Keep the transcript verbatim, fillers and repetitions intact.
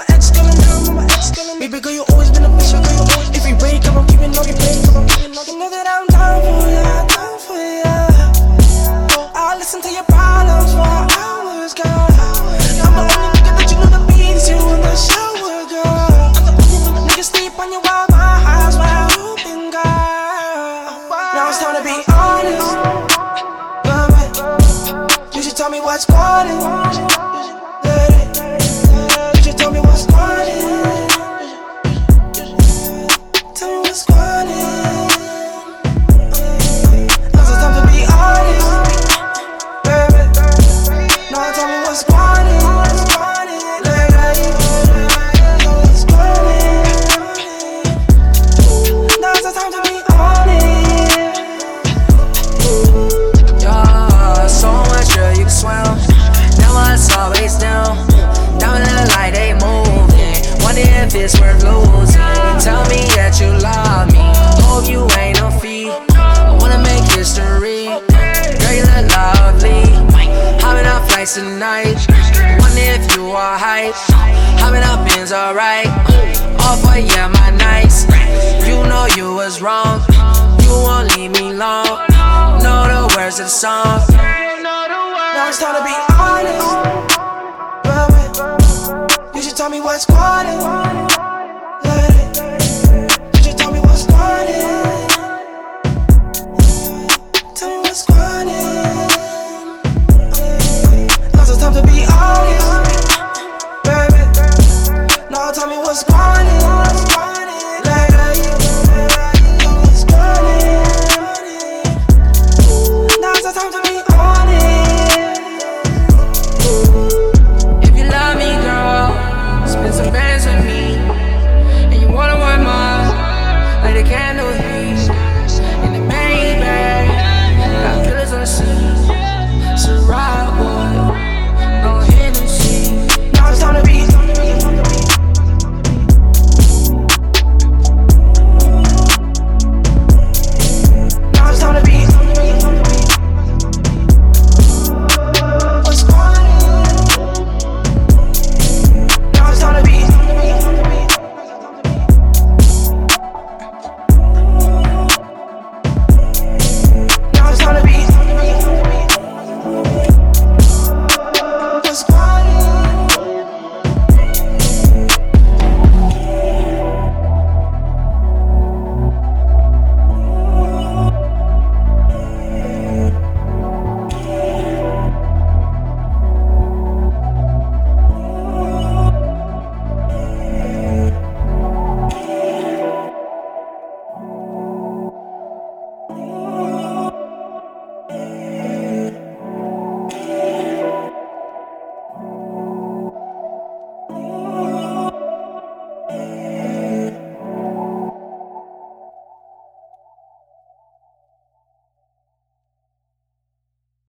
ex girl and now I'm with my ex girl. Baby girl, you always been official, girl, you always. If we break, I'm gonna keep it, know you pay. You know that I'm down for ya, down for ya. I'll listen to your problems for hours, girl. I'm the only nigga that you know that beats you in the shower, girl. I'm the only one that nigga sleep on you while my eyes wide open, girl. Now it's time to be honest, baby. You should tell me what's going on. You should tell me what's going on. Tell me what's going on. Now it's time to be honest, baby. Now tell me what's going on. Now it's time to be honest. Yeah, so much girl you can swim. Now it's always down. Down in the light they moving. Wonder if it's worth losing. Tell me that you love me. Hope you ain't no fee. I wanna make history. Girl, you look lovely. Hopping up flights tonight. Wonder if you are hype. Hopping up Benz alright. All for yeah, my nights. You know you was wrong. You won't leave me long. Know the words of the song. Now it's time to be honest, baby. You should tell me what's going on.